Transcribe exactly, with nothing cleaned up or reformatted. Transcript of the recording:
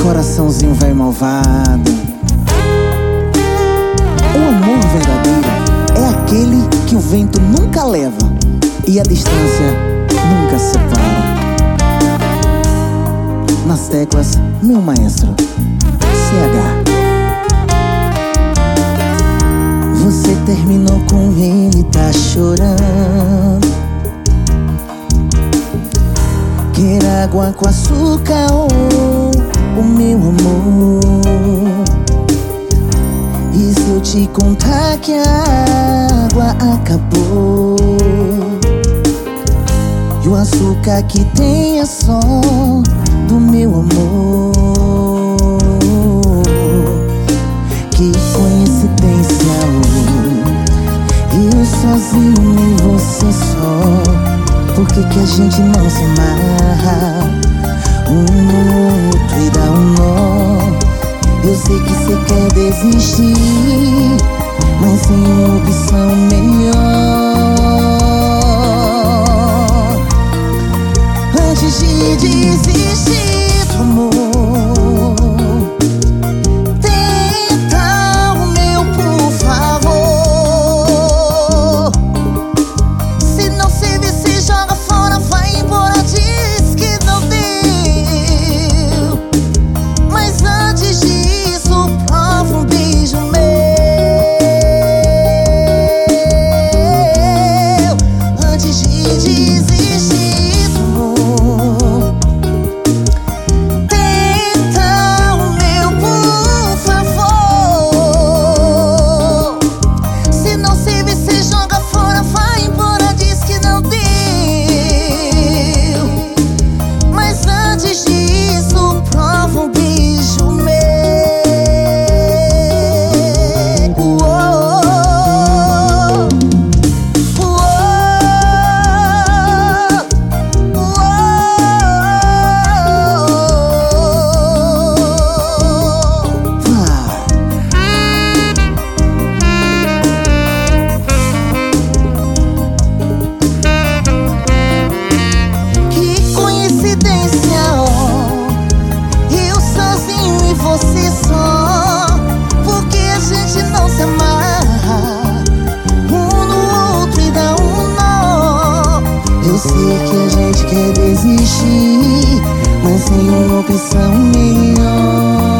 coraçãozinho velho malvado. O amor verdadeiro é aquele que o vento nunca leva e a distância nunca separa. Nas teclas, meu maestro, C H. Você terminou com ele, tá chorando. Quer água com açúcar ou o meu amor? E se eu te contar que a água acabou e o açúcar que tem é só do meu amor? Que coincidência, eu sozinho e você só. Por que que a gente não se amarra um no outro e dá um nó? Eu sei que cê quer desistir, mas sem uma opção melhor. Antes de desistir do amor, tenta o meu, por favor. Se não servir, se joga fora, vai embora, diz que não deu. Mas antes disso, prova um beijo meu. Antes de desistir do amor, tenta o meu, por favor. Se não servir, se joga fora, vai embora, diz que não deu. Mas antes disso, prova um beijo meu. Uou, uou, uou. Vai. Que coincidência, ó, eu sozinho e você só. Porque a gente não se amarra um no outro e dá um nó. Eu sei que a gente quer desistir, mas sem uma opção melhor.